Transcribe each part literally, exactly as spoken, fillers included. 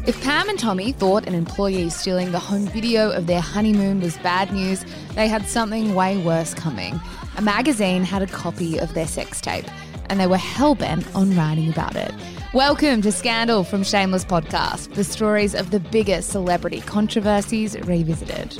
If Pam and Tommy thought an employee stealing the home video of their honeymoon was bad news, they had something way worse coming. A magazine had a copy of their sex tape, and they were hell-bent on writing about it. Welcome to Scandal from Shameless Podcast, the stories of the biggest celebrity controversies revisited.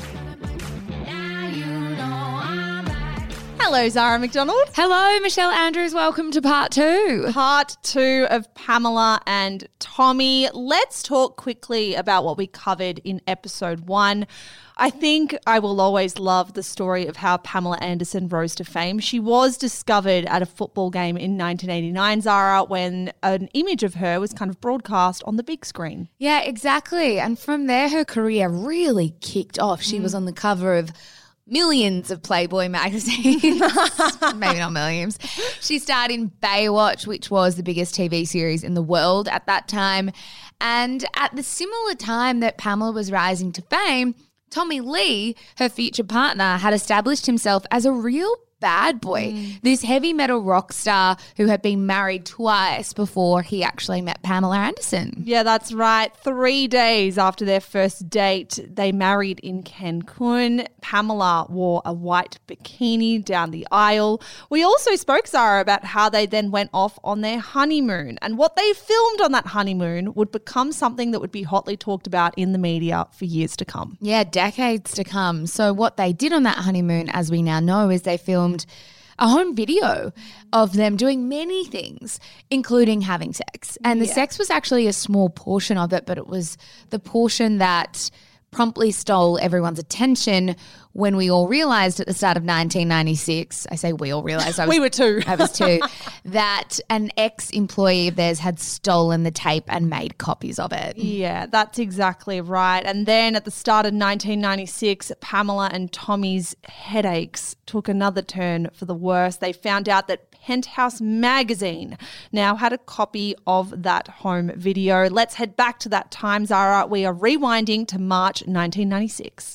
Hello, Zara McDonald. Hello, Michelle Andrews. Welcome to part two. Part two of Pamela and Tommy. Let's talk quickly about what we covered in episode one. I think I will always love the story of how Pamela Anderson rose to fame. She was discovered at a football game in nineteen eighty-nine, Zara, when an image of her was kind of broadcast on the big screen. Yeah, exactly. And from there, her career really kicked off. She mm. was on the cover of millions of Playboy magazines, maybe not millions. She starred in Baywatch, which was the biggest T V series in the world at that time. And at the similar time that Pamela was rising to fame, Tommy Lee, her future partner, had established himself as a real bad boy, mm. this heavy metal rock star who had been married twice before he actually met Pamela Anderson. Yeah, that's right. Three days after their first date, they married in Cancun. Pamela wore a white bikini down the aisle. We also spoke, Zara, about how they then went off on their honeymoon, and what they filmed on that honeymoon would become something that would be hotly talked about in the media for years to come. Yeah, decades to come. So what they did on that honeymoon, as we now know, is they filmed a home video of them doing many things, including having sex. And the yeah. sex was actually a small portion of it, but it was the portion that promptly stole everyone's attention when we all realised at the start of nineteen ninety-six, I say we all realised, I was, we were two, I was two, that an ex-employee of theirs had stolen the tape and made copies of it. Yeah, that's exactly right. And then at the start of nineteen ninety-six, Pamela and Tommy's headaches took another turn for the worse. They found out that Penthouse magazine now had a copy of that home video. Let's head back to that time, Zara. We are rewinding to March nineteen ninety-six.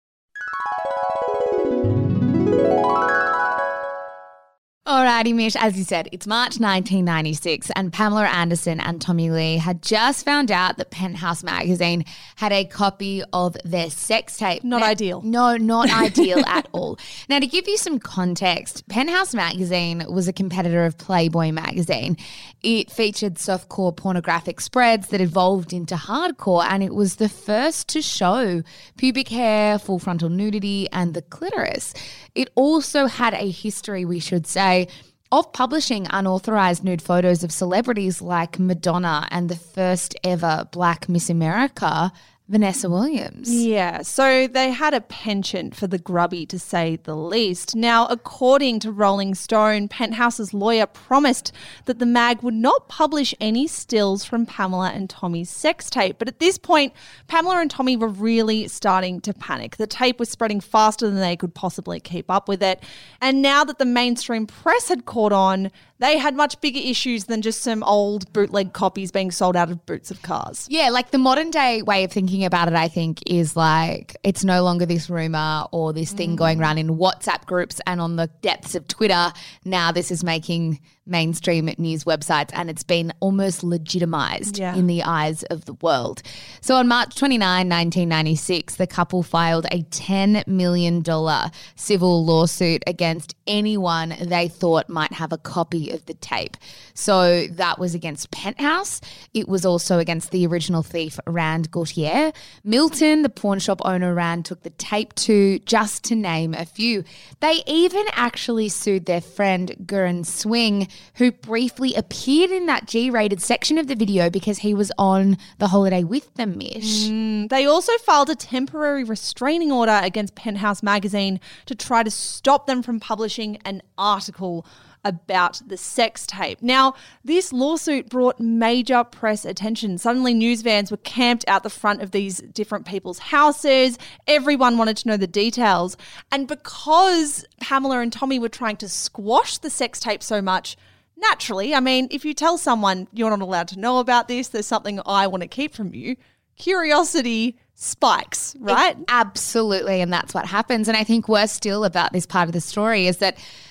Alrighty, Mish, as you said, it's March nineteen ninety-six and Pamela Anderson and Tommy Lee had just found out that Penthouse magazine had a copy of their sex tape. Not now, ideal. No, not ideal at all. Now, to give you some context, Penthouse magazine was a competitor of Playboy magazine. It featured softcore pornographic spreads that evolved into hardcore, and it was the first to show pubic hair, full frontal nudity, and the clitoris. It also had a history, we should say, of publishing unauthorized nude photos of celebrities like Madonna and the first ever Black Miss America, Vanessa Williams. Yeah, so they had a penchant for the grubby, to say the least. Now, according to Rolling Stone, Penthouse's lawyer promised that the mag would not publish any stills from Pamela and Tommy's sex tape. But at this point, Pamela and Tommy were really starting to panic. The tape was spreading faster than they could possibly keep up with it. And now that the mainstream press had caught on, they had much bigger issues than just some old bootleg copies being sold out of boots of cars. Yeah, like the modern day way of thinking about it, I think, is like it's no longer this rumor or this thing mm. going around in WhatsApp groups and on the depths of Twitter. Now this is making mainstream news websites, and it's been almost legitimized yeah. in the eyes of the world. So on March twenty-ninth, nineteen ninety-six, the couple filed a ten million dollars civil lawsuit against anyone they thought might have a copy of the tape. So that was against Penthouse. It was also against the original thief, Rand Gautier. Milton, the pawn shop owner Rand took the tape to, just to name a few. They even actually sued their friend Gurren Swing, who briefly appeared in that G-rated section of the video because he was on the holiday with them, Mish. Mm, they also filed a temporary restraining order against Penthouse magazine to try to stop them from publishing an article about the sex tape. Now, this lawsuit brought major press attention. Suddenly, news vans were camped out the front of these different people's houses. Everyone wanted to know the details. And because Pamela and Tommy were trying to squash the sex tape so much, naturally, I mean, if you tell someone you're not allowed to know about this, there's something I want to keep from you, curiosity spikes, right? It, absolutely, and that's what happens. And I think worse still about this part of the story is that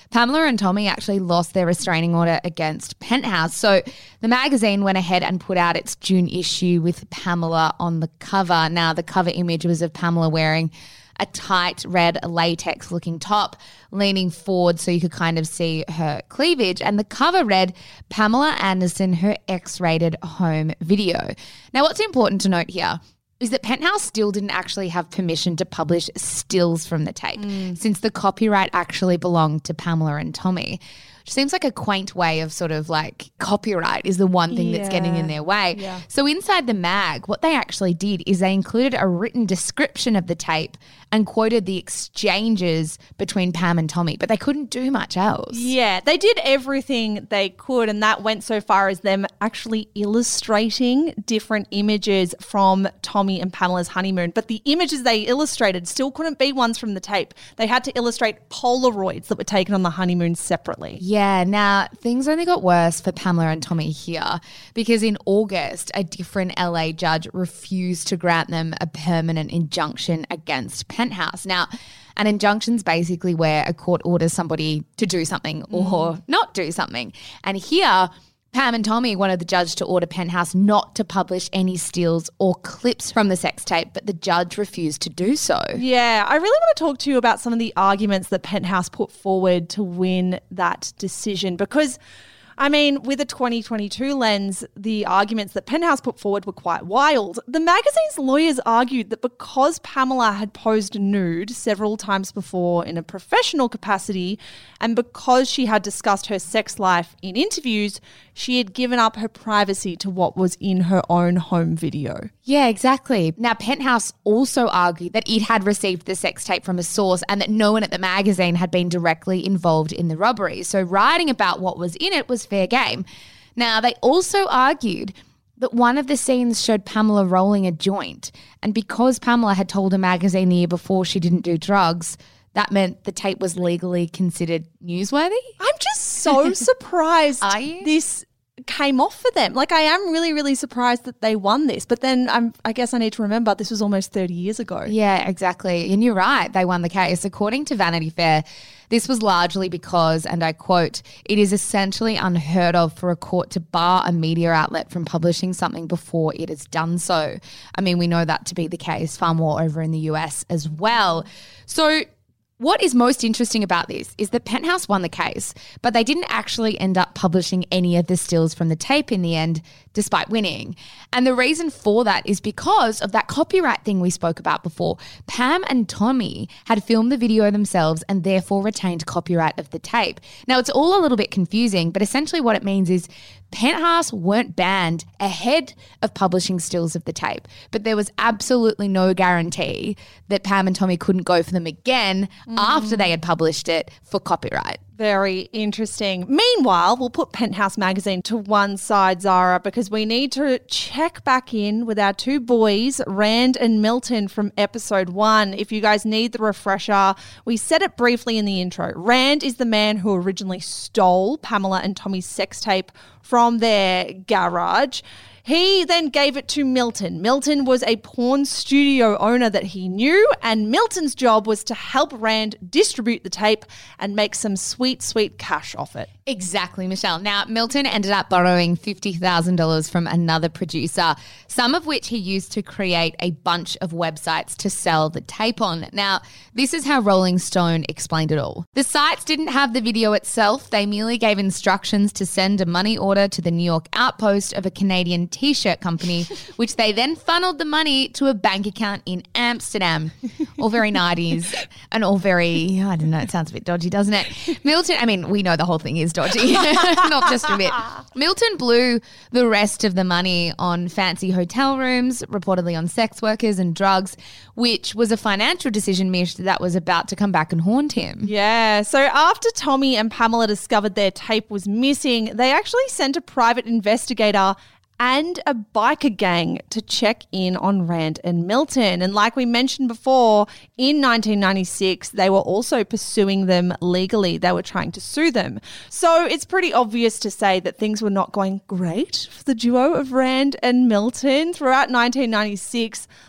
Pamela and Tommy actually lost their restraining order against Penthouse. So the magazine went ahead and put out its June issue with Pamela on the cover. Now, the cover image was of Pamela wearing a tight red latex looking top, leaning forward so you could kind of see her cleavage. And the cover read, Pamela Anderson, her X-rated home video. Now, what's important to note here is that Penthouse still didn't actually have permission to publish stills from the tape mm. since the copyright actually belonged to Pamela and Tommy. Which seems like a quaint way of sort of like copyright is the one thing yeah. that's getting in their way. Yeah. So inside the mag, what they actually did is they included a written description of the tape and quoted the exchanges between Pam and Tommy, but they couldn't do much else. Yeah, they did everything they could, and that went so far as them actually illustrating different images from Tommy and Pamela's honeymoon. But the images they illustrated still couldn't be ones from the tape. They had to illustrate Polaroids that were taken on the honeymoon separately. Yeah, now things only got worse for Pamela and Tommy here because in August, a different L A judge refused to grant them a permanent injunction against Penthouse. Now, an injunction's basically where a court orders somebody to do something or mm. not do something. And here, Pam and Tommy wanted the judge to order Penthouse not to publish any stills or clips from the sex tape, but the judge refused to do so. Yeah, I really want to talk to you about some of the arguments that Penthouse put forward to win that decision because, I mean, with a twenty twenty-two lens, the arguments that Penthouse put forward were quite wild. The magazine's lawyers argued that because Pamela had posed nude several times before in a professional capacity and because she had discussed her sex life in interviews, she had given up her privacy to what was in her own home video. Yeah, exactly. Now, Penthouse also argued that it had received the sex tape from a source and that no one at the magazine had been directly involved in the robbery. So writing about what was in it was fair game. Now, they also argued that one of the scenes showed Pamela rolling a joint, and because Pamela had told a magazine the year before she didn't do drugs, that meant the tape was legally considered newsworthy. I'm just so surprised Are you? this came off for them. Like, I am really, really surprised that they won this. But then I'm, I guess I need to remember this was almost thirty years ago. Yeah, exactly. And you're right. They won the case. According to Vanity Fair, this was largely because, and I quote, it is essentially unheard of for a court to bar a media outlet from publishing something before it has done so. I mean, we know that to be the case far more over in the U S as well. So what is most interesting about this is that Penthouse won the case, but they didn't actually end up publishing any of the stills from the tape in the end, despite winning. And the reason for that is because of that copyright thing we spoke about before. Pam and Tommy had filmed the video themselves and therefore retained copyright of the tape. Now, it's all a little bit confusing, but essentially what it means is Penthouse weren't banned ahead of publishing stills of the tape, but there was absolutely no guarantee that Pam and Tommy couldn't go for them again mm. after they had published it for copyright. Very interesting. Meanwhile, we'll put Penthouse magazine to one side, Zara, because we need to check back in with our two boys, Rand and Milton, from episode one. If you guys need the refresher, we said it briefly in the intro. Rand is the man who originally stole Pamela and Tommy's sex tape from their garage. He then gave it to Milton. Milton was a porn studio owner that he knew, and Milton's job was to help Rand distribute the tape and make some sweet, sweet cash off it. Exactly, Michelle. Now, Milton ended up borrowing fifty thousand dollars from another producer, some of which he used to create a bunch of websites to sell the tape on. Now, this is how Rolling Stone explained it all. The sites didn't have the video itself. They merely gave instructions to send a money order to the New York outpost of a Canadian T-shirt company, which they then funneled the money to a bank account in Amsterdam. All very nineties and all very, I don't know, it sounds a bit dodgy, doesn't it? Milton, I mean, we know the whole thing is dodgy, not just a bit. Milton blew the rest of the money on fancy hotel rooms, reportedly on sex workers and drugs, which was a financial decision, Mish, that was about to come back and haunt him. Yeah, so after Tommy and Pamela discovered their tape was missing, they actually sent a private investigator and a biker gang to check in on Rand and Milton. And like we mentioned before, in nineteen ninety-six, they were also pursuing them legally. They were trying to sue them. So it's pretty obvious to say that things were not going great for the duo of Rand and Milton. Throughout nineteen ninety-six,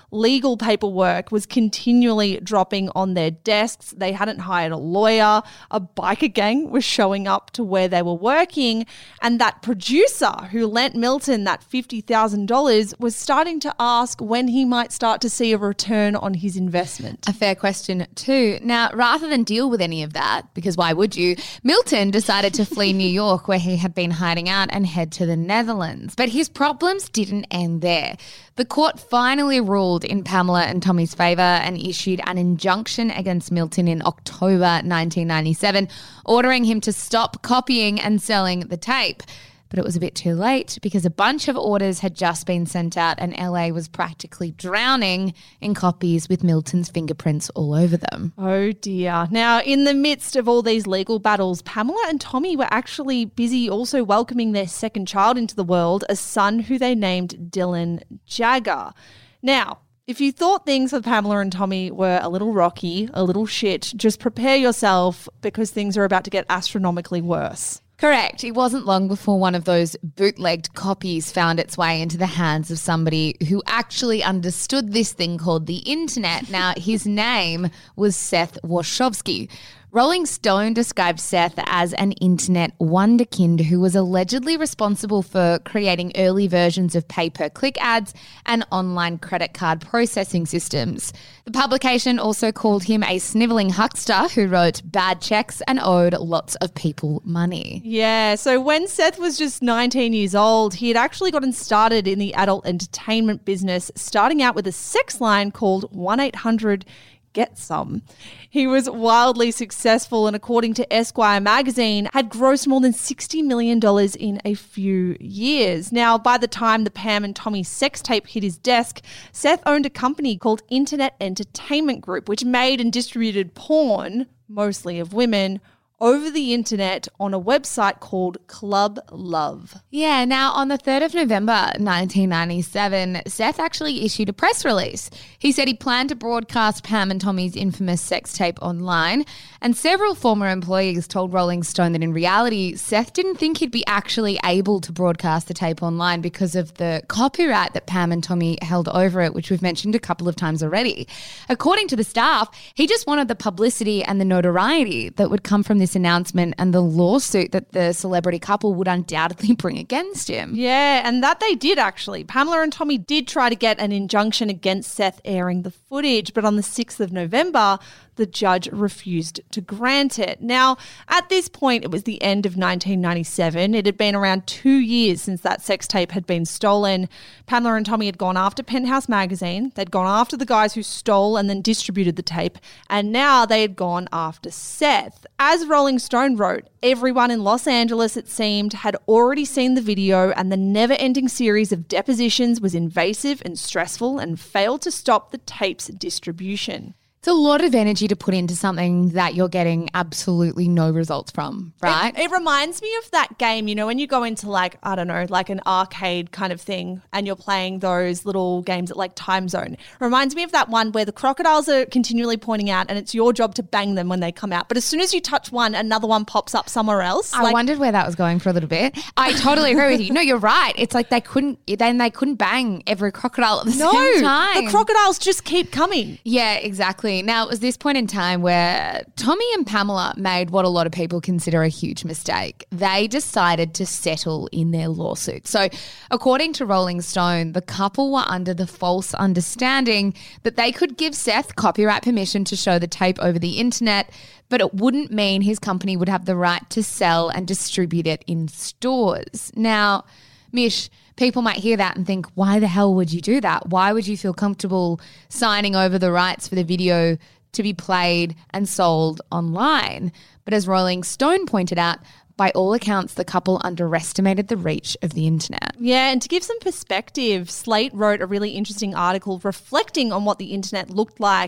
legal paperwork was continually dropping on their desks. They hadn't hired a lawyer. A biker gang was showing up to where they were working. And that producer who lent Milton that fifty thousand dollars was starting to ask when he might start to see a return on his investment. A fair question too. Now, rather than deal with any of that, because why would you, Milton decided to flee New York where he had been hiding out and head to the Netherlands. But his problems didn't end there. The court finally ruled in Pamela and Tommy's favour and issued an injunction against Milton in October nineteen ninety-seven, ordering him to stop copying and selling the tape. But it was a bit too late because a bunch of orders had just been sent out and L A was practically drowning in copies with Milton's fingerprints all over them. Oh dear. Now, in the midst of all these legal battles, Pamela and Tommy were actually busy also welcoming their second child into the world, a son who they named Dylan Jagger. Now, if you thought things for Pamela and Tommy were a little rocky, a little shit, just prepare yourself because things are about to get astronomically worse. Correct. It wasn't long before one of those bootlegged copies found its way into the hands of somebody who actually understood this thing called the internet. Now, his name was Seth Wachowski. Rolling Stone described Seth as an internet wonderkind who was allegedly responsible for creating early versions of pay-per-click ads and online credit card processing systems. The publication also called him a snivelling huckster who wrote bad checks and owed lots of people money. Yeah, so when Seth was just nineteen years old, he had actually gotten started in the adult entertainment business, starting out with a sex line called one eight hundred Get Some. He was wildly successful and, according to Esquire magazine, had grossed more than sixty million dollars in a few years. Now, by the time the Pam and Tommy sex tape hit his desk, Seth owned a company called Internet Entertainment Group, which made and distributed porn, mostly of women, over the internet on a website called Club Love. Yeah, now on the third of November nineteen ninety-seven, Seth actually issued a press release. He said he planned to broadcast Pam and Tommy's infamous sex tape online, and several former employees told Rolling Stone that in reality, Seth didn't think he'd be actually able to broadcast the tape online because of the copyright that Pam and Tommy held over it, which we've mentioned a couple of times already. According to the staff, he just wanted the publicity and the notoriety that would come from this announcement and the lawsuit that the celebrity couple would undoubtedly bring against him. Yeah, and that they did actually. Pamela and Tommy did try to get an injunction against Seth airing the footage, but on the sixth of November, the judge refused to grant it. Now, at this point, it was the end of nineteen ninety-seven. It had been around two years since that sex tape had been stolen. Pamela and Tommy had gone after Penthouse magazine. They'd gone after the guys who stole and then distributed the tape. And now they had gone after Seth. As Rolling Stone wrote, everyone in Los Angeles, it seemed, had already seen the video, and the never-ending series of depositions was invasive and stressful and failed to stop the tape's distribution. It's a lot of energy to put into something that you're getting absolutely no results from, right? It, it reminds me of that game, you know, when you go into like, I don't know, like an arcade kind of thing and you're playing those little games at like Time Zone. It reminds me of that one where the crocodiles are continually pointing out and it's your job to bang them when they come out. But as soon as you touch one, another one pops up somewhere else. I like, wondered where that was going for a little bit. I totally agree with you. No, you're right. It's like they couldn't, then they couldn't bang every crocodile at the no, same time. The crocodiles just keep coming. Yeah, exactly. Now, it was this point in time where Tommy and Pamela made what a lot of people consider a huge mistake. They decided to settle in their lawsuit. So, according to Rolling Stone, the couple were under the false understanding that they could give Seth copyright permission to show the tape over the internet, but it wouldn't mean his company would have the right to sell and distribute it in stores. Now, Mish, people might hear that and think, why the hell would you do that? Why would you feel comfortable signing over the rights for the video to be played and sold online? But as Rolling Stone pointed out, by all accounts, the couple underestimated the reach of the internet. Yeah, and to give some perspective, Slate wrote a really interesting article reflecting on what the internet looked like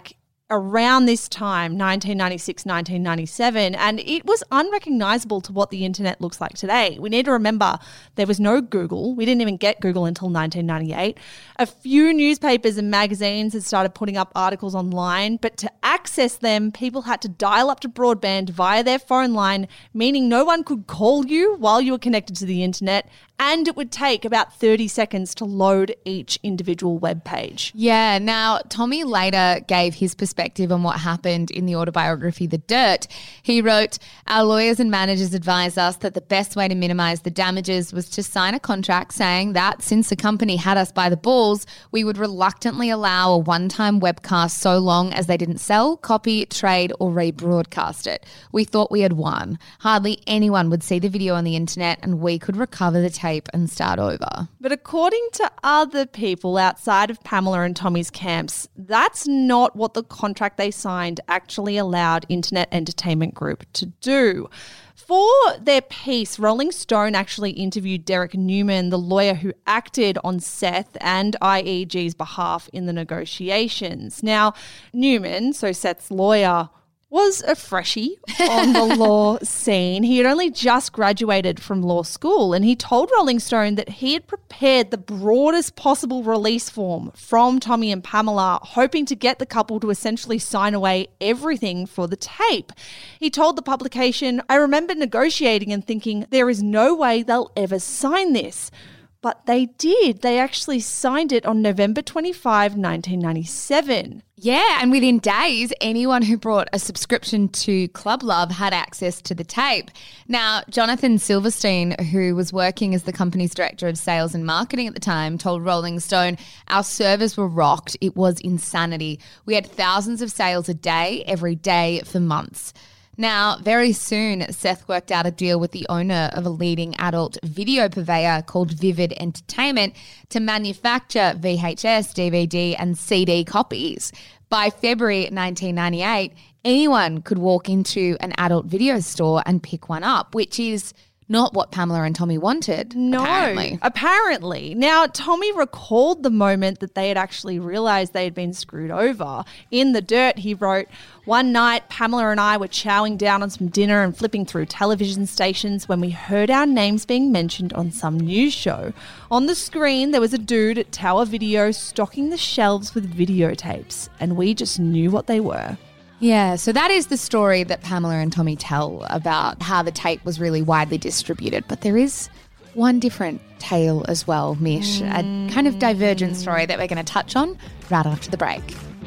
around this time, nineteen ninety-six, nineteen ninety-seven, and it was unrecognizable to what the internet looks like today. We need to remember there was no Google. We didn't even get Google until nineteen ninety-eight. A few newspapers and magazines had started putting up articles online, but to access them, people had to dial up to broadband via their phone line, meaning no one could call you while you were connected to the internet, and it would take about thirty seconds to load each individual web page. Yeah, now Tommy later gave his perspective on what happened in the autobiography The Dirt. He wrote, "Our lawyers and managers advised us that the best way to minimise the damages was to sign a contract saying that since the company had us by the balls, we would reluctantly allow a one-time webcast so long as they didn't sell, copy, trade or rebroadcast it. We thought we had won. Hardly anyone would see the video on the internet and we could recover the tape and start over." But according to other people outside of Pamela and Tommy's camps, that's not what the contract they signed actually allowed Internet Entertainment Group to do. For their piece, Rolling Stone actually interviewed Derek Newman, the lawyer who acted on Seth and I E G's behalf in the negotiations. Now, Newman, so Seth's lawyer, was a freshie on the law scene. He had only just graduated from law school, and he told Rolling Stone that he had prepared the broadest possible release form from Tommy and Pamela, hoping to get the couple to essentially sign away everything for the tape. He told the publication, "I remember negotiating and thinking, there is no way they'll ever sign this." But they did. They actually signed it on November twenty-fifth, nineteen ninety-seven. Yeah, and within days, anyone who brought a subscription to Club Love had access to the tape. Now, Jonathan Silverstein, who was working as the company's director of sales and marketing at the time, told Rolling Stone, "Our servers were rocked. It was insanity. We had thousands of sales a day, every day for months." Now, very soon, Seth worked out a deal with the owner of a leading adult video purveyor called Vivid Entertainment to manufacture V H S, D V D and C D copies. By February nineteen ninety-eight, anyone could walk into an adult video store and pick one up, which is not what Pamela and Tommy wanted, no, apparently. apparently. Now, Tommy recalled the moment that they had actually realised they had been screwed over. In The Dirt, he wrote, "One night, Pamela and I were chowing down on some dinner and flipping through television stations when we heard our names being mentioned on some news show. On the screen, there was a dude at Tower Video stocking the shelves with videotapes, and we just knew what they were." Yeah, so that is the story that Pamela and Tommy tell about how the tape was really widely distributed. But there is one different tale as well, Mish, mm. a kind of divergent story that we're going to touch on right after the break.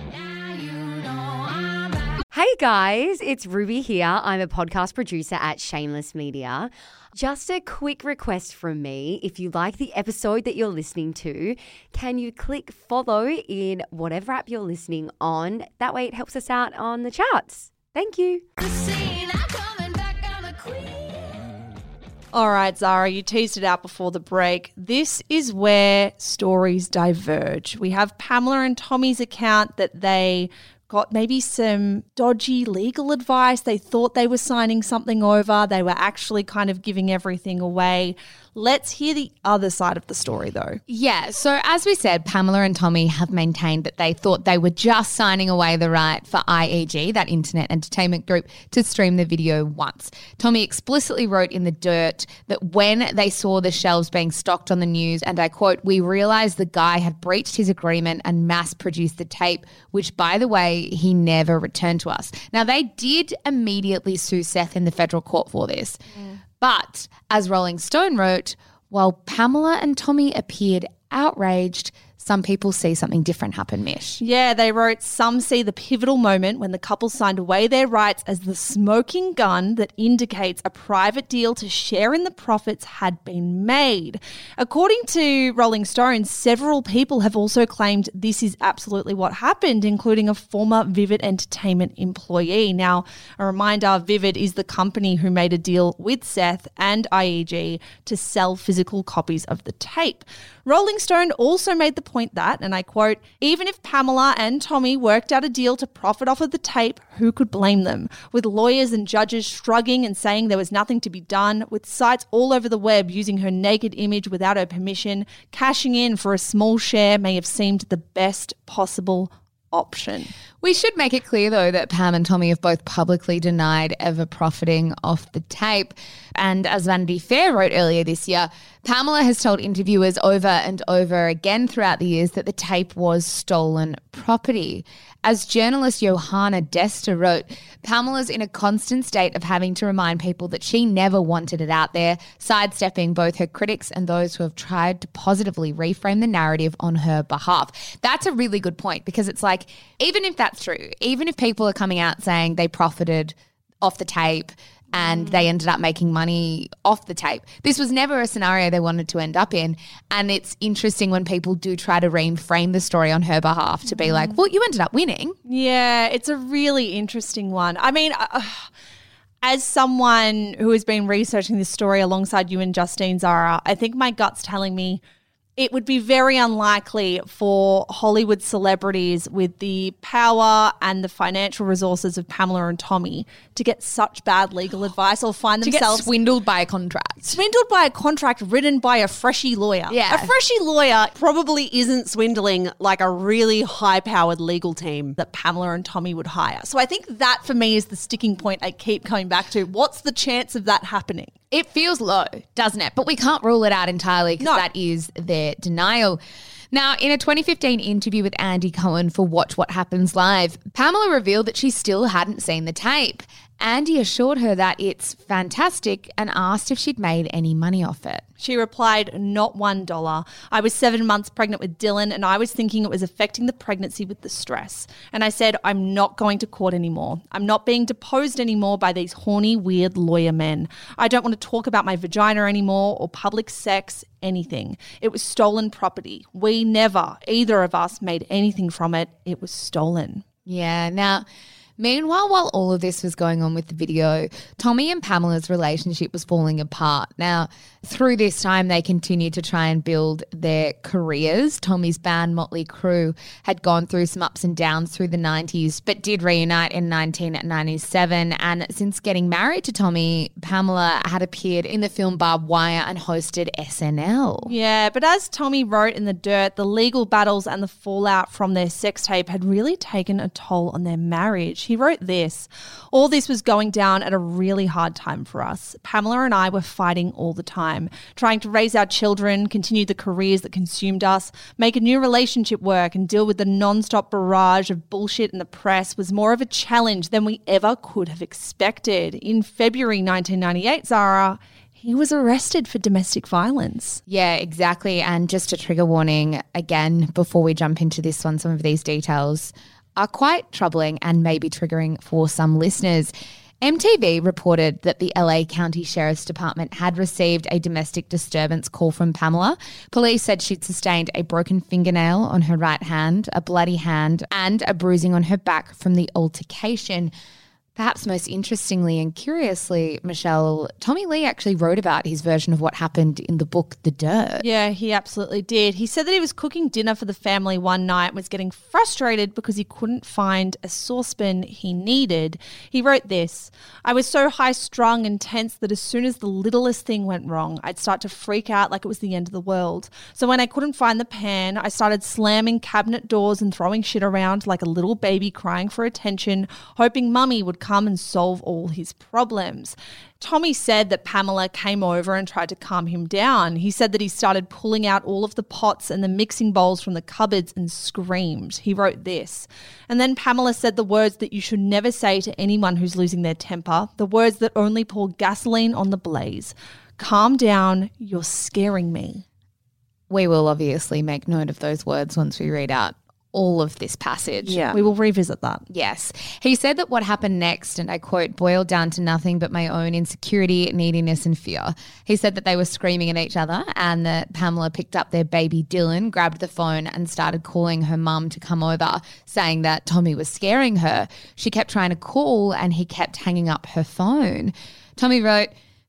Hey guys, it's Ruby here. I'm a podcast producer at Shameless Media. Just a quick request from me. If you like the episode that you're listening to, can you click follow in whatever app you're listening on? That way it helps us out on the charts. Thank you. All right, Zara, you teased it out before the break. This is where stories diverge. We have Pamela and Tommy's account that they got maybe some dodgy legal advice. They thought they were signing something over. They were actually kind of giving everything away. Let's hear the other side of the story, though. Yeah, so as we said, Pamela and Tommy have maintained that they thought they were just signing away the right for I E G, that Internet Entertainment Group, to stream the video once. Tommy explicitly wrote in The Dirt that when they saw the shelves being stocked on the news, and I quote, "We realised the guy had breached his agreement and mass-produced the tape, which, by the way, he never returned to us." Now, they did immediately sue Seth in the federal court for this. Mm. But as Rolling Stone wrote, while Pamela and Tommy appeared outraged, some people see something different happen, Mish. Yeah, they wrote, "Some see the pivotal moment when the couple signed away their rights as the smoking gun that indicates a private deal to share in the profits had been made." According to Rolling Stone, several people have also claimed this is absolutely what happened, including a former Vivid Entertainment employee. Now, a reminder, Vivid is the company who made a deal with Seth and I E G to sell physical copies of the tape. Rolling Stone also made the point that, and I quote, "Even if Pamela and Tommy worked out a deal to profit off of the tape, who could blame them? With lawyers and judges shrugging and saying there was nothing to be done, with sites all over the web using her naked image without her permission, cashing in for a small share may have seemed the best possible option. We should make it clear, though, that Pam and Tommy have both publicly denied ever profiting off the tape. And as Vanity Fair wrote earlier this year, Pamela has told interviewers over and over again throughout the years that the tape was stolen property. As journalist Johanna Dester wrote, Pamela's in a constant state of having to remind people that she never wanted it out there, sidestepping both her critics and those who have tried to positively reframe the narrative on her behalf. That's a really good point, because it's like, even if that's true, even if people are coming out saying they profited off the tape and they ended up making money off the tape, this was never a scenario they wanted to end up in. And it's interesting when people do try to reframe the story on her behalf to be like, well, you ended up winning. Yeah, it's a really interesting one. I mean, uh, as someone who has been researching this story alongside you and Justine, Zara, I think my gut's telling me it would be very unlikely for Hollywood celebrities with the power and the financial resources of Pamela and Tommy to get such bad legal advice or find To themselves get swindled by a contract. swindled by a contract written by a freshy lawyer. Yeah. A freshy lawyer Probably isn't swindling like a really high-powered legal team. that Pamela and Tommy would hire. So I think that for me is the sticking point I keep coming back to. What's the chance of that happening? It feels low, doesn't it? But we can't rule it out entirely because No. that is their denial. Now, in a twenty fifteen interview with Andy Cohen for Watch What Happens Live, Pamela revealed that she still hadn't seen the tape. Andy assured her that it's fantastic and asked if she'd made any money off it. She replied, not one dollar. I was seven months pregnant with Dylan and I was thinking it was affecting the pregnancy with the stress. And I said, I'm not going to court anymore. I'm not being deposed anymore by these horny, weird lawyer men. I don't want to talk about my vagina anymore or public sex, anything. It was stolen property. We never, either of us, made anything from it. It was stolen. Yeah. Now, meanwhile, while all of this was going on with the video, Tommy and Pamela's relationship was falling apart. Now, through this time, they continued to try and build their careers. Tommy's band Motley Crue had gone through some ups and downs through the nineties, but did reunite in nineteen ninety-seven. And since getting married to Tommy, Pamela had appeared in the film Barbed Wire and hosted S N L. Yeah, but as Tommy wrote in The Dirt, the legal battles and the fallout from their sex tape had really taken a toll on their marriage. He wrote this, all this was going down at a really hard time for us. Pamela and I were fighting all the time, trying to raise our children, continue the careers that consumed us, make a new relationship work and deal with the non-stop barrage of bullshit in the press was more of a challenge than we ever could have expected. In February nineteen ninety-eight, Zara, he was arrested for domestic violence. Yeah, exactly. And just a trigger warning again, before we jump into this one, some of these details are quite troubling and maybe triggering for some listeners. M T V reported that the L A County Sheriff's Department had received a domestic disturbance call from Pamela. Police said she'd sustained a broken fingernail on her right hand, a bloody hand, and a bruising on her back from the altercation. Perhaps most interestingly and curiously, Michelle, Tommy Lee actually wrote about his version of what happened in the book The Dirt. Yeah, he absolutely did. He said that he was cooking dinner for the family one night and was getting frustrated because he couldn't find a saucepan he needed. He wrote this, I was so high-strung and tense that as soon as the littlest thing went wrong, I'd start to freak out like it was the end of the world. So when I couldn't find the pan, I started slamming cabinet doors and throwing shit around like a little baby crying for attention, hoping Mummy would come and solve all his problems. Tommy said that Pamela came over and tried to calm him down. He said that he started pulling out all of the pots and the mixing bowls from the cupboards and screamed. He wrote this. And then Pamela said the words that you should never say to anyone who's losing their temper, the words that only pour gasoline on the blaze. Calm down, you're scaring me. We will obviously make note of those words once we read out all of this passage. Yeah, we will revisit that. Yes. He said that what happened next, and I quote, boiled down to nothing but my own insecurity, neediness and fear. He said that they were screaming at each other and that Pamela picked up their baby Dylan, grabbed the phone and started calling her mum to come over, saying that Tommy was scaring her. She kept trying to call and he kept hanging up her phone. Tommy wrote,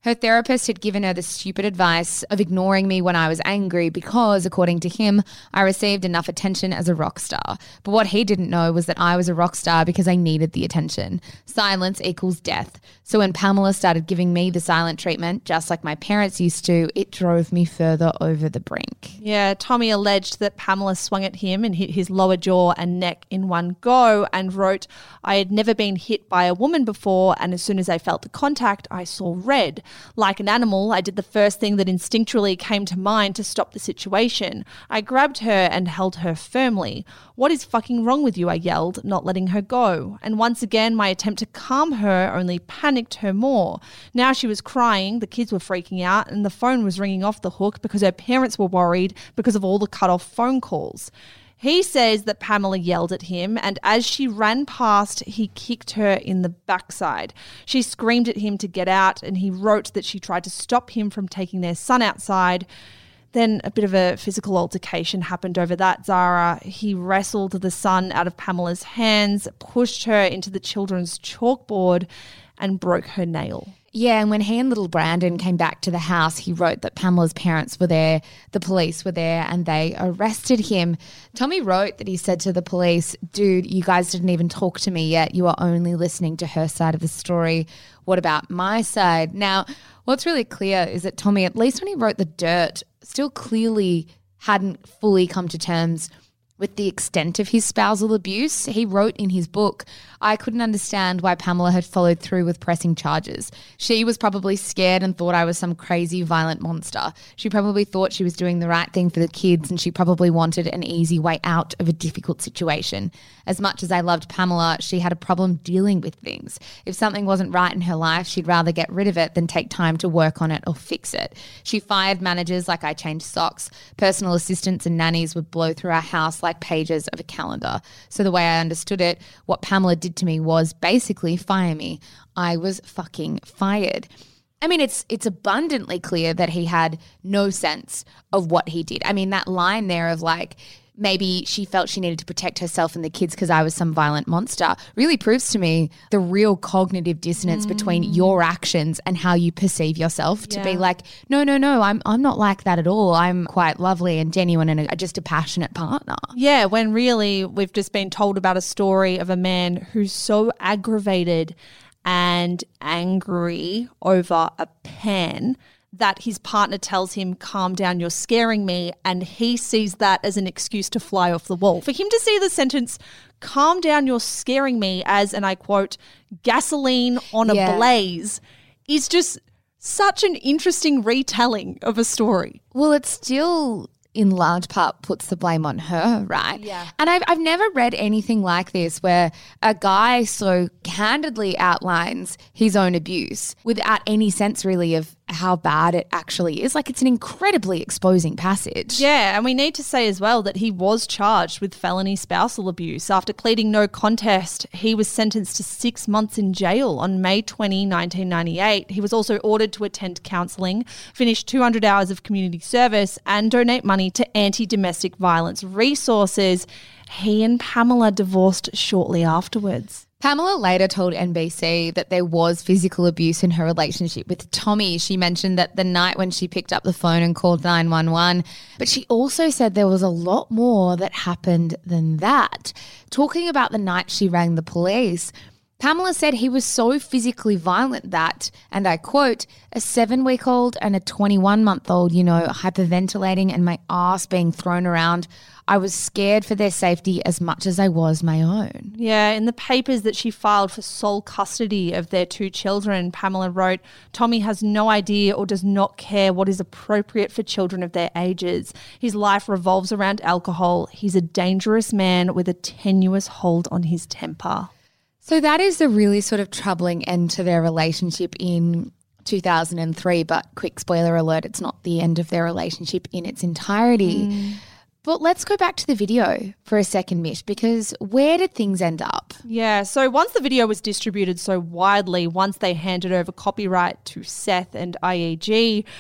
Her therapist had given her the stupid advice of ignoring me when I was angry because, according to him, I received enough attention as a rock star. But what he didn't know was that I was a rock star because I needed the attention. Silence equals death. So when Pamela started giving me the silent treatment, just like my parents used to, it drove me further over the brink. Yeah, Tommy alleged that Pamela swung at him and hit his lower jaw and neck in one go and wrote, I had never been hit by a woman before, and as soon as I felt the contact, I saw red. Like an animal, I did the first thing that instinctually came to mind to stop the situation. I grabbed her and held her firmly. What is fucking wrong with you? I yelled, not letting her go. And once again, my attempt to calm her only panicked her more. Now she was crying, the kids were freaking out, and the phone was ringing off the hook because her parents were worried because of all the cut-off phone calls. He says that Pamela yelled at him, and as she ran past, he kicked her in the backside. She screamed at him to get out, and he wrote that she tried to stop him from taking their son outside. Then a bit of a physical altercation happened over that, Zara. He wrestled the son out of Pamela's hands, pushed her into the children's chalkboard, and broke her nail. Yeah, and when he and little Brandon came back to the house, he wrote that Pamela's parents were there, the police were there, and they arrested him. Tommy wrote that he said to the police, dude, you guys didn't even talk to me yet. You are only listening to her side of the story. What about my side? Now, what's really clear is that Tommy, at least when he wrote The Dirt, still clearly hadn't fully come to terms with the extent of his spousal abuse. He wrote in his book, I couldn't understand why Pamela had followed through with pressing charges. She was probably scared and thought I was some crazy violent monster. She probably thought she was doing the right thing for the kids, and she probably wanted an easy way out of a difficult situation. As much as I loved Pamela, she had a problem dealing with things. If something wasn't right in her life, she'd rather get rid of it than take time to work on it or fix it. She fired managers like I changed socks. Personal assistants and nannies would blow through our house like pages of a calendar. So the way I understood it, what Pamela did to me was basically fire me. I was fucking fired. I mean, it's it's abundantly clear that he had no sense of what he did. I mean, that line there of like, maybe she felt she needed to protect herself and the kids because I was some violent monster really proves to me the real cognitive dissonance mm. between your actions and how you perceive yourself to yeah. be like, no, no, no, I'm I'm not like that at all. I'm quite lovely and genuine and a, just a passionate partner. Yeah, when really we've just been told about a story of a man who's so aggravated and angry over a pen that his partner tells him, calm down, you're scaring me, and he sees that as an excuse to fly off the wall. For him to see the sentence, calm down, you're scaring me, as, and I quote, gasoline on a yeah. blaze, is just such an interesting retelling of a story. Well, it's still in large part puts the blame on her, right? Yeah. And I've I've never read anything like this where a guy so candidly outlines his own abuse without any sense really of how bad it actually is. Like, it's an incredibly exposing passage. Yeah, and we need to say as well that he was charged with felony spousal abuse. After pleading no contest, he was sentenced to six months in jail on May twentieth, nineteen ninety-eight. He was also ordered to attend counselling, finish two hundred hours of community service, and donate money to anti-domestic violence resources. He and Pamela divorced shortly afterwards. Pamela later told N B C that there was physical abuse in her relationship with Tommy. She mentioned that the night when she picked up the phone and called nine one one, but she also said there was a lot more that happened than that. Talking about the night she rang the police, Pamela said he was so physically violent that, and I quote, a seven-week-old and a twenty-one-month-old, you know, hyperventilating and my ass being thrown around, I was scared for their safety as much as I was my own. Yeah, in the papers that she filed for sole custody of their two children, Pamela wrote, Tommy has no idea or does not care what is appropriate for children of their ages. His life revolves around alcohol. He's a dangerous man with a tenuous hold on his temper. So that is a really sort of troubling end to their relationship in two thousand three, but quick spoiler alert, it's not the end of their relationship in its entirety. Mm. But let's go back to the video for a second, Mish, because where did things end up? Yeah, so once the video was distributed so widely, once they handed over copyright to Seth and I A G,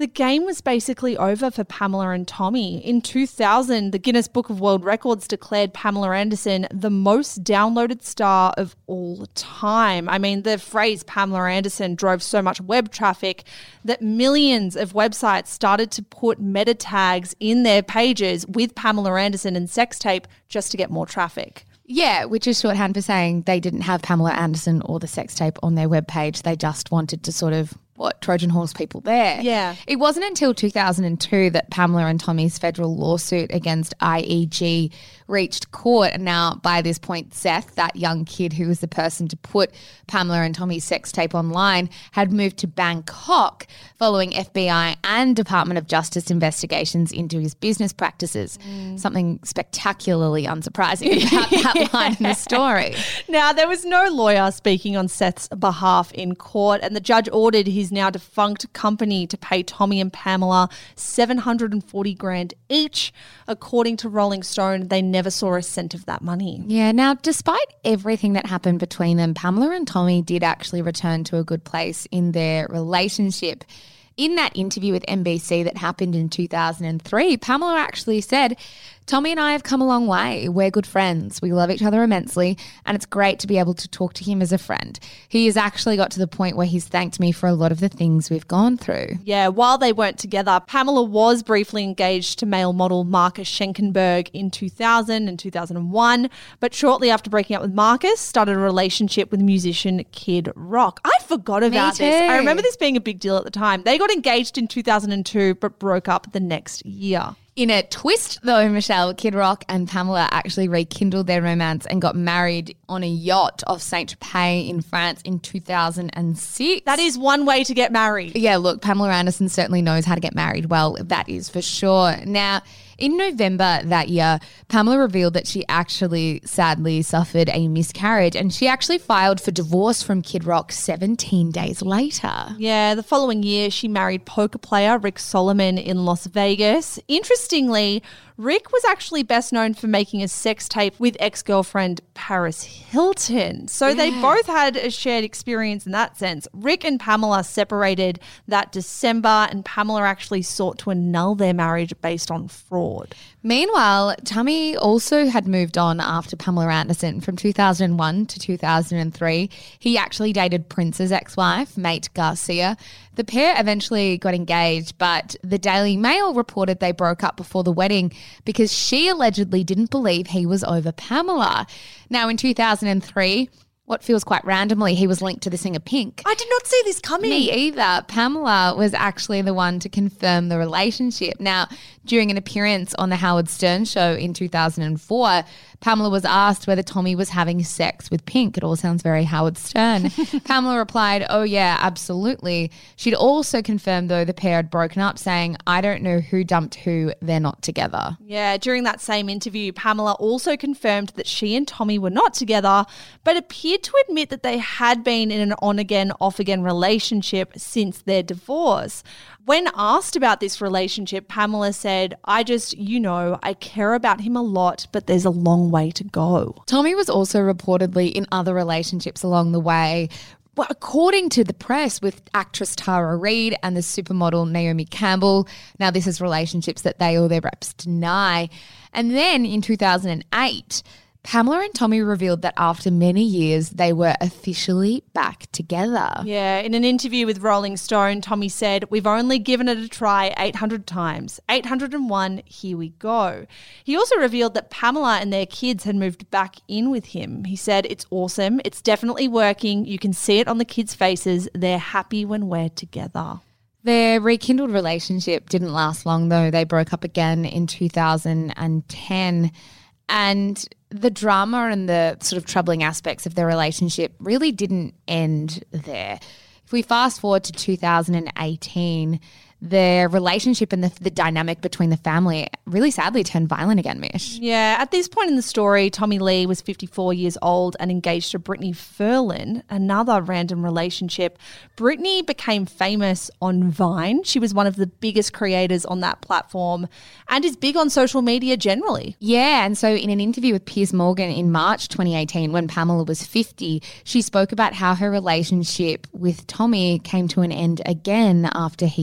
the game was basically over for Pamela and Tommy. In two thousand, the Guinness Book of World Records declared Pamela Anderson the most downloaded star of all time. I mean, the phrase Pamela Anderson drove so much web traffic that millions of websites started to put meta tags in their pages with Pamela Anderson and sex tape just to get more traffic. Yeah, which is shorthand for saying they didn't have Pamela Anderson or the sex tape on their webpage. They just wanted to sort of, what, Trojan horse people there. Yeah. It wasn't until two thousand two that Pamela and Tommy's federal lawsuit against I E G reached court. And now by this point, Seth, that young kid who was the person to put Pamela and Tommy's sex tape online, had moved to Bangkok following F B I and Department of Justice investigations into his business practices. Mm. Something spectacularly unsurprising about that line in the story. Now, there was no lawyer speaking on Seth's behalf in court, and the judge ordered his now defunct company to pay Tommy and Pamela seven hundred forty grand each. According to Rolling Stone, they never saw a cent of that money. Yeah, now despite everything that happened between them, Pamela and Tommy did actually return to a good place in their relationship. In that interview with N B C that happened in two thousand three, Pamela actually said, "Tommy and I have come a long way. We're good friends. We love each other immensely, and it's great to be able to talk to him as a friend. He has actually got to the point where he's thanked me for a lot of the things we've gone through." Yeah, while they weren't together, Pamela was briefly engaged to male model Marcus Schenkenberg in two thousand and two thousand one, but shortly after breaking up with Marcus, started a relationship with musician Kid Rock. I forgot about too. this. I remember this being a big deal at the time. They got engaged in two thousand two, but broke up the next year. In a twist, though, Michelle, Kid Rock and Pamela actually rekindled their romance and got married on a yacht off Saint-Tropez in France in two thousand six. That is one way to get married. Yeah, look, Pamela Anderson certainly knows how to get married well, that is for sure. Now, in November that year, Pamela revealed that she actually sadly suffered a miscarriage, and she actually filed for divorce from Kid Rock seventeen days later. Yeah, the following year she married poker player Rick Solomon in Las Vegas. Interestingly, Rick was actually best known for making a sex tape with ex-girlfriend Paris Hilton. So yeah. They both had a shared experience in that sense. Rick and Pamela separated that December, and Pamela actually sought to annul their marriage based on fraud. Meanwhile, Tommy also had moved on after Pamela Anderson from two thousand one to two thousand three. He actually dated Prince's ex-wife, Mate Garcia. The pair eventually got engaged, but the Daily Mail reported they broke up before the wedding because she allegedly didn't believe he was over Pamela. Now, in two thousand three, what feels quite randomly, he was linked to the singer Pink. I did not see this coming. Me either. Pamela was actually the one to confirm the relationship. Now, during an appearance on the Howard Stern show in two thousand four, Pamela was asked whether Tommy was having sex with Pink. It all sounds very Howard Stern. Pamela replied, "Oh yeah, absolutely." She'd also confirmed, though, the pair had broken up, saying, "I don't know who dumped who. They're not together." Yeah, during that same interview, Pamela also confirmed that she and Tommy were not together, but appeared to admit that they had been in an on-again, off-again relationship since their divorce. When asked about this relationship, Pamela said, "I just, you know, I care about him a lot, but there's a long way to go." Tommy was also reportedly in other relationships along the way. Well, according to the press, with actress Tara Reid and the supermodel Naomi Campbell. Now, this is relationships that they or their reps deny. And then in two thousand eight, Pamela and Tommy revealed that after many years, they were officially back together. Yeah, in an interview with Rolling Stone, Tommy said, "We've only given it a try eight hundred times. eight hundred one, here we go." He also revealed that Pamela and their kids had moved back in with him. He said, "It's awesome. It's definitely working. You can see it on the kids' faces. They're happy when we're together." Their rekindled relationship didn't last long, though. They broke up again in two thousand ten. And the drama and the sort of troubling aspects of their relationship really didn't end there. If we fast forward to two thousand eighteen, their relationship and the, the dynamic between the family really sadly turned violent again, Mish. Yeah, at this point in the story, Tommy Lee was fifty-four years old and engaged to Brittany Furlan, another random relationship. Brittany became famous on Vine. She was one of the biggest creators on that platform and is big on social media generally. Yeah, and so in an interview with Piers Morgan in March twenty eighteen, when Pamela was fifty, she spoke about how her relationship with Tommy came to an end again after he assaulted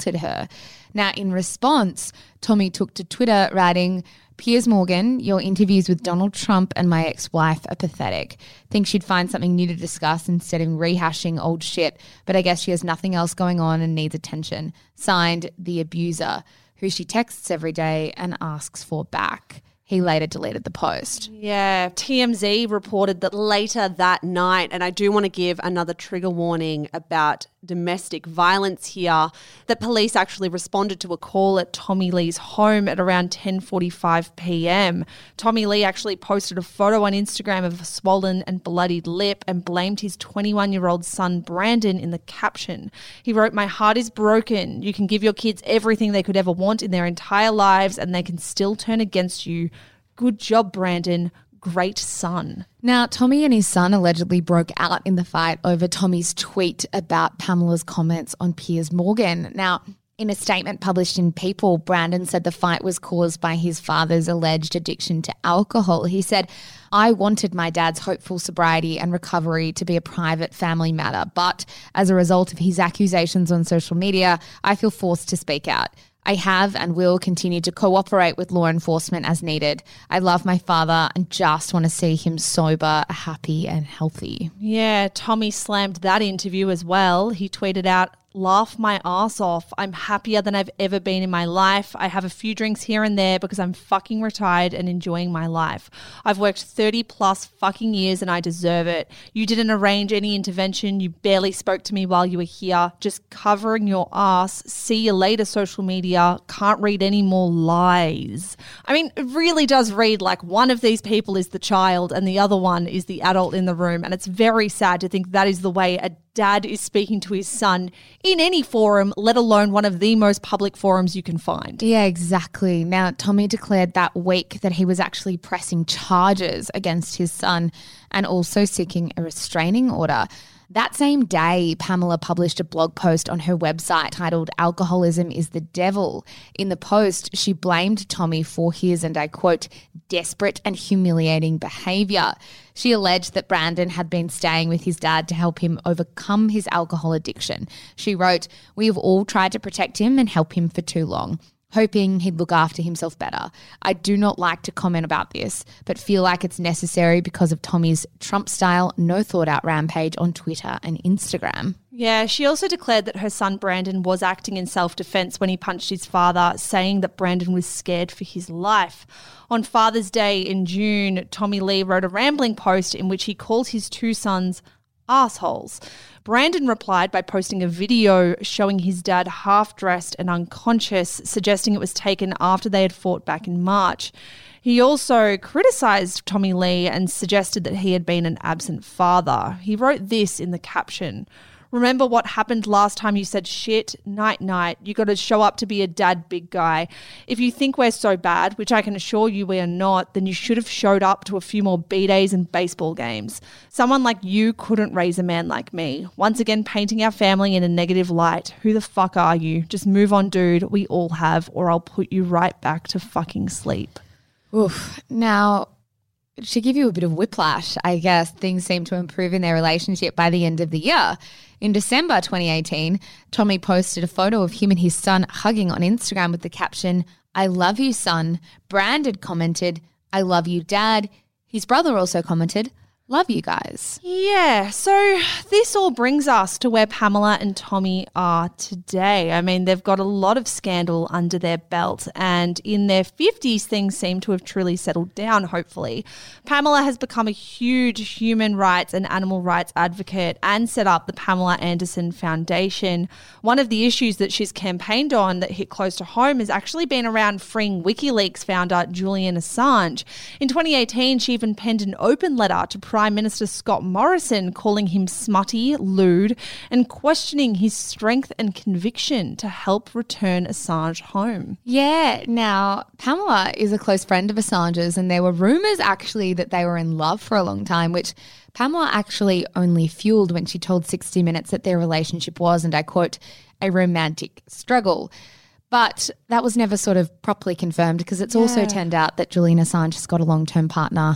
assaulted her. Now, in response, Tommy took to Twitter writing, Piers Morgan, your interviews with Donald Trump and my ex-wife are pathetic. Think she'd find something new to discuss instead of rehashing old shit, but I guess she has nothing else going on and needs attention. Signed, The Abuser, who she texts every day and asks for back. He later deleted the post. Yeah, T M Z reported that later that night, and I do want to give another trigger warning about domestic violence here, that police actually responded to a call at Tommy Lee's home at around ten forty-five p.m. Tommy Lee actually posted a photo on Instagram of a swollen and bloodied lip and blamed his twenty-one-year-old son Brandon in the caption. He wrote, "My heart is broken. You can give your kids everything they could ever want in their entire lives and they can still turn against you. Good job, Brandon. Great son." Now, Tommy and his son allegedly broke out in the fight over Tommy's tweet about Pamela's comments on Piers Morgan. Now, in a statement published in People, Brandon said the fight was caused by his father's alleged addiction to alcohol. He said, "I wanted my dad's hopeful sobriety and recovery to be a private family matter, but as a result of his accusations on social media, I feel forced to speak out. I have and will continue to cooperate with law enforcement as needed. I love my father and just want to see him sober, happy and healthy." Yeah, Tommy slammed that interview as well. He tweeted out, "Laugh my ass off. I'm happier than I've ever been in my life. I have a few drinks here and there because I'm fucking retired and enjoying my life. I've worked thirty plus fucking years and I deserve it. You didn't arrange any intervention. You barely spoke to me while you were here. Just covering your ass. See you later, social media. Can't read any more lies." I mean, it really does read like one of these people is the child and the other one is the adult in the room. And it's very sad to think that is the way a dad is speaking to his son in any forum, let alone one of the most public forums you can find. Yeah, exactly. Now, Tommy declared that week that he was actually pressing charges against his son and also seeking a restraining order. That same day, Pamela published a blog post on her website titled "Alcoholism is the Devil." In the post, she blamed Tommy for his, and I quote, "desperate and humiliating behaviour." She alleged that Brandon had been staying with his dad to help him overcome his alcohol addiction. She wrote, "We have all tried to protect him and help him for too long, hoping he'd look after himself better. I do not like to comment about this, but feel like it's necessary because of Tommy's Trump-style, no-thought-out rampage on Twitter and Instagram." Yeah, she also declared that her son Brandon was acting in self-defense when he punched his father, saying that Brandon was scared for his life. On Father's Day in June, Tommy Lee wrote a rambling post in which he called his two sons assholes. Brandon replied by posting a video showing his dad half-dressed and unconscious, suggesting it was taken after they had fought back in March. He also criticised Tommy Lee and suggested that he had been an absent father. He wrote this in the caption: "Remember what happened last time you said shit? Night, night. You got to show up to be a dad, big guy. If you think we're so bad, which I can assure you we are not, then you should have showed up to a few more B-days and baseball games. Someone like you couldn't raise a man like me. Once again, painting our family in a negative light. Who the fuck are you? Just move on, dude. We all have, or I'll put you right back to fucking sleep." Oof. Now, to give you a bit of whiplash, I guess things seem to improve in their relationship by the end of the year. In December twenty eighteen, Tommy posted a photo of him and his son hugging on Instagram with the caption, "I love you, son." Brandon commented, "I love you, dad." His brother also commented, "Love you guys." Yeah, so this all brings us to where Pamela and Tommy are today. I mean, they've got a lot of scandal under their belt, and in their fifties, things seem to have truly settled down, hopefully. Pamela has become a huge human rights and animal rights advocate and set up the Pamela Anderson Foundation. One of the issues that she's campaigned on that hit close to home has actually been around freeing WikiLeaks founder Julian Assange. In twenty eighteen, she even penned an open letter to Prime Minister Scott Morrison, calling him smutty, lewd, and questioning his strength and conviction to help return Assange home. Yeah, now Pamela is a close friend of Assange's, and there were rumours actually that they were in love for a long time, which Pamela actually only fueled when she told sixty minutes that their relationship was, and I quote, "a romantic struggle." But that was never sort of properly confirmed because it's Yeah. also turned out that Julian Assange has got a long-term partner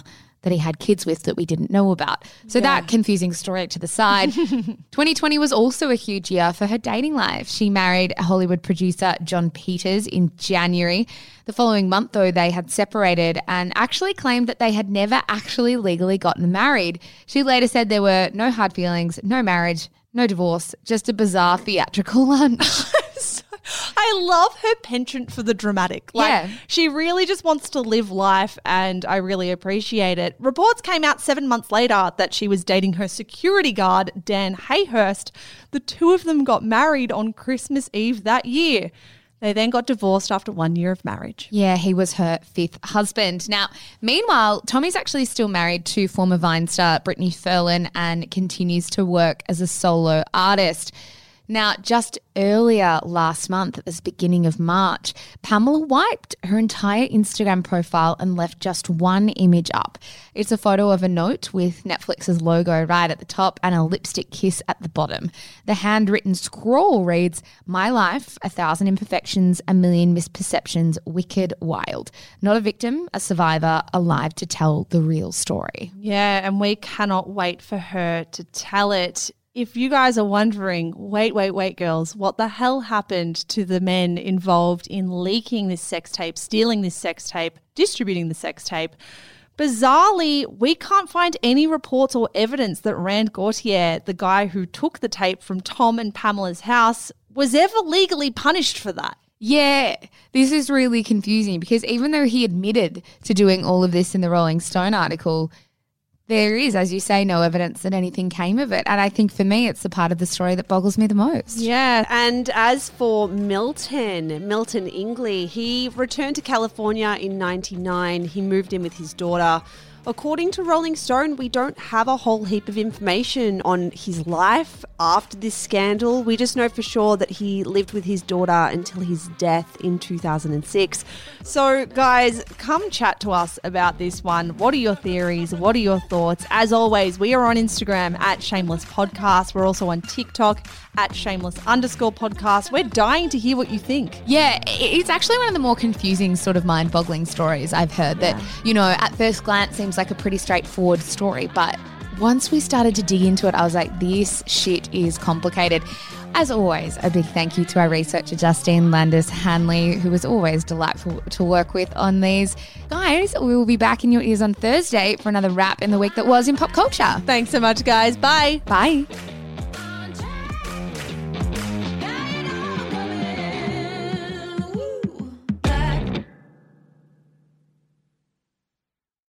that he had kids with that we didn't know about. So yeah. that confusing story to the side. twenty twenty was also a huge year for her dating life. She married Hollywood producer John Peters in January. The following month, though, they had separated and actually claimed that they had never actually legally gotten married. She later said there were no hard feelings, no marriage, no divorce, just a bizarre theatrical lunch. I love her penchant for the dramatic. Like, yeah. She really just wants to live life, and I really appreciate it. Reports came out seven months later that she was dating her security guard, Dan Hayhurst. The two of them got married on Christmas Eve that year. They then got divorced after one year of marriage. Yeah, he was her fifth husband. Now, meanwhile, Tommy's actually still married to former Vine star Brittany Ferlin and continues to work as a solo artist. Now, just earlier last month, at the beginning of March, Pamela wiped her entire Instagram profile and left just one image up. It's a photo of a note with Netflix's logo right at the top and a lipstick kiss at the bottom. The handwritten scroll reads, "My life, a thousand imperfections, a million misperceptions, wicked, wild. Not a victim, a survivor, alive to tell the real story." Yeah, and we cannot wait for her to tell it. If you guys are wondering, wait, wait, wait, girls, what the hell happened to the men involved in leaking this sex tape, stealing this sex tape, distributing the sex tape? Bizarrely, we can't find any reports or evidence that Rand Gautier, the guy who took the tape from Tom and Pamela's house, was ever legally punished for that. Yeah, this is really confusing because even though he admitted to doing all of this in the Rolling Stone article, there is, as you say, no evidence that anything came of it. And I think for me, it's the part of the story that boggles me the most. Yeah. And as for Milton, Milton Ingley, he returned to California in ninety-nine. He moved in with his daughter. According to Rolling Stone, we don't have a whole heap of information on his life after this scandal. We just know for sure that he lived with his daughter until his death in two thousand six. So, guys, come chat to us about this one. What are your theories? What are your thoughts? As always, we are on Instagram at Shameless Podcast. We're also on TikTok at Shameless underscore podcast. We're dying to hear what you think. Yeah, it's actually one of the more confusing, sort of mind-boggling stories I've heard that, you know, at first glance seems like a pretty straightforward story, but once we started to dig into it, I was like, this shit is complicated. As always, a big thank you to our researcher, Justine Landis-Hanley, who was always delightful to work with on these. Guys, we will be back in your ears on Thursday for another wrap in the week that was in pop culture. Thanks so much, guys. Bye. Bye.